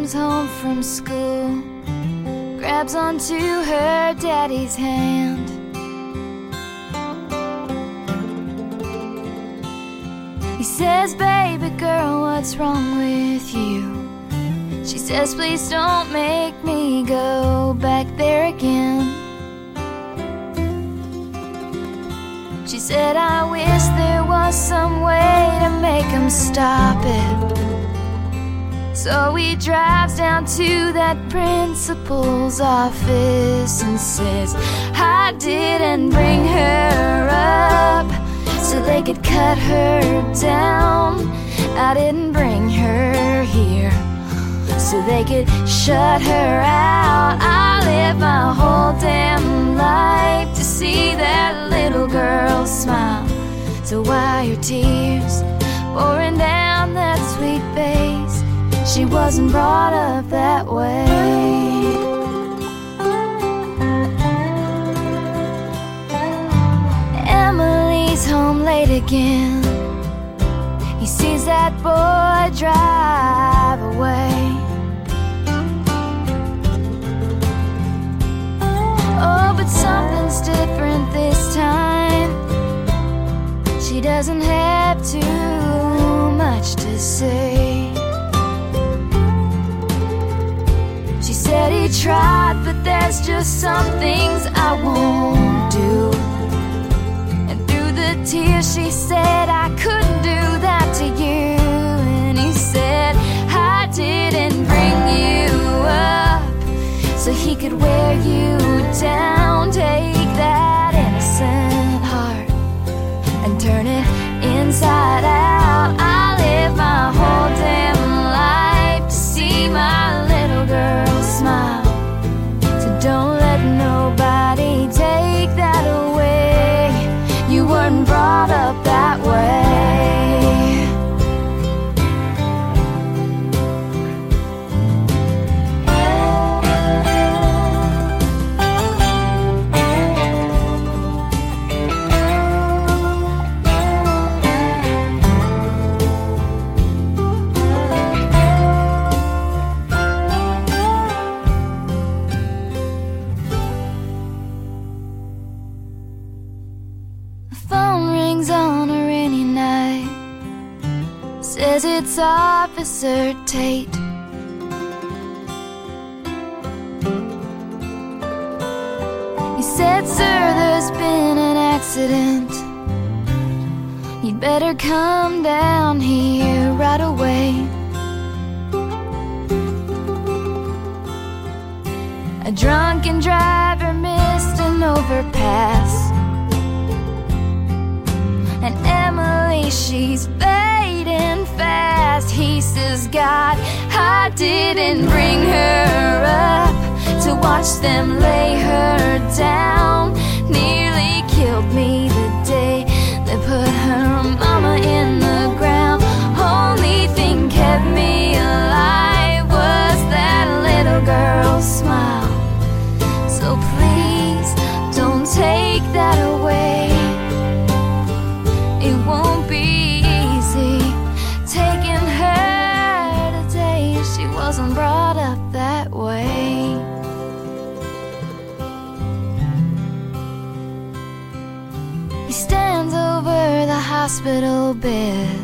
comes home from school, grabs onto her daddy's hand. He says, "Baby girl, what's wrong with you?" She says, "Please don't make me go back there again." She said, "I wish there was some way to make him stop it." So he drives down to that principal's office and says, "I didn't bring her up so they could cut her down. I didn't bring her here so they could shut her out. I lived my whole damn life to see that little girl smile. So why are tears pouring down that sweet face? She wasn't brought up that way." Emily's home late again. He sees that boy drive away. Oh, but something's different this time. She doesn't have too much to say. She said he tried, but there's just some things I won't do. And through the tears she said, "I couldn't do that to you." And he said, "I didn't bring you up so he could wear you down. Take that innocent heart and turn it inside out. I live my whole damn life to see my little girl smile. So don't let nobody take that away. You weren't brought up that way." Says it's Officer Tate. He said, "Sir, there's been an accident. You'd better come down here right away. A drunken driver missed an overpass, and Emily, she's fading fast." He says, "God, I didn't bring her up to watch them lay her down. Nearly killed me the day they put her mama in the ground. Only thing kept me alive was that little girl's smile. So please don't take that away. It won't be easy taking her today. She wasn't brought up that way." He stands over the hospital bed